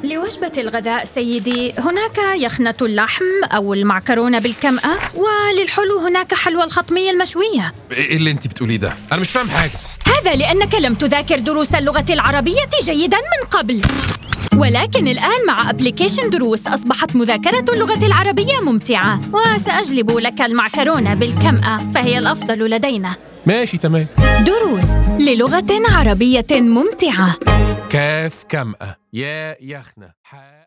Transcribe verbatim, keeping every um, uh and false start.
لوجبة الغداء سيدي، هناك يخنة اللحم أو المعكرونة بالكمأة، وللحلو هناك حلوى الخطمية المشوية. إيه اللي أنت بتقوليه ده؟ أنا مش فاهم حاجة. هذا لأنك لم تذاكر دروس اللغة العربية جيداً من قبل، ولكن الآن مع أبليكيشن دروس أصبحت مذاكرة اللغة العربية ممتعة، وسأجلب لك المعكرونة بالكمأة فهي الأفضل لدينا. ماشي تمام. دروس للغة عربية ممتعة. كاف كمأة، يا يخنة.